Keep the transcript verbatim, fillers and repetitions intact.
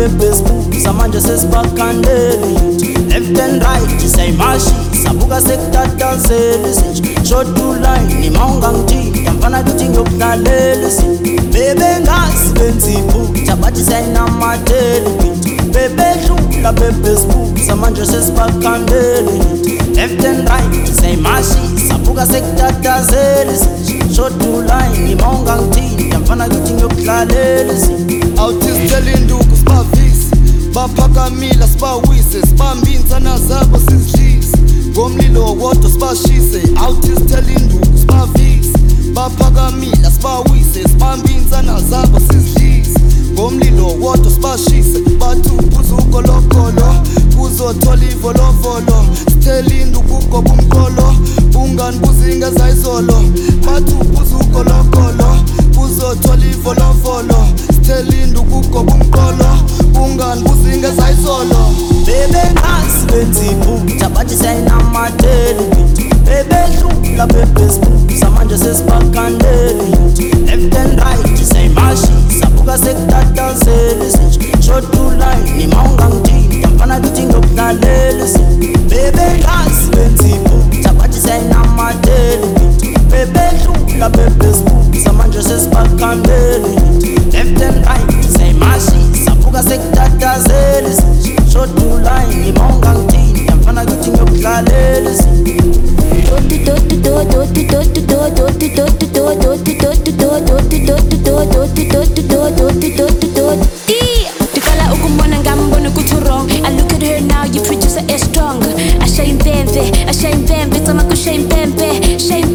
bebe sibuza manje sesibakhandele. Left and right saymashi sabuka sekutatazele sinje short to line imaunga ngithinta mfana kithi ngiyokudlalela sinje bebe ngasibenzi iphutha bathi sayinamatele bebe hlula bebe sibuza manje sesibakhandele. Left and right saymashi sabuka sekutatazele sinje short to line imaunga ngithinta mfana kithi ngiyokudlalela sinje awuthisitela induku sibavisi baphakamila sibawise sibambe insana zabo sizidlise ngomlilo wodwa sibashise awuthisitela induku sibavisi baphakamila sibawise sibambe insana zabo sizidlise ngomlilo wodwa sibashise bathi uphuza ukolokolo kuzothola ivolovolo sithela induku ugoba umqolo bungani buzingeza izolo bathi uphuza ukolokolo kuzothola ivolovolo sithela induku ugoba umqolo bungani buzingeza izolo bebe ngasibenzi iphutha bathi sayinamatele bebe hlula bebe sibuza manje sesibakhandele. Left and right saymashi sabuka sekutatazele sinje short to line imaunga ngithinta mfana kithi ngiyokudlalela sinje bebe ngasibenzi iphutha bathi sayinamatele bebe hlula bebe sibuza manje sesibakhandele. Left and right saymashi sabuka sekutatazele sinje short to line imaunga ngithinta mfana kithi ngiyokudlalela sinje Tikala ukumbona ngambona kuthi wrong. I look at her now, you producer is strong. Asha impempe, asha impempe, tsama kusha impempe, sha impempe.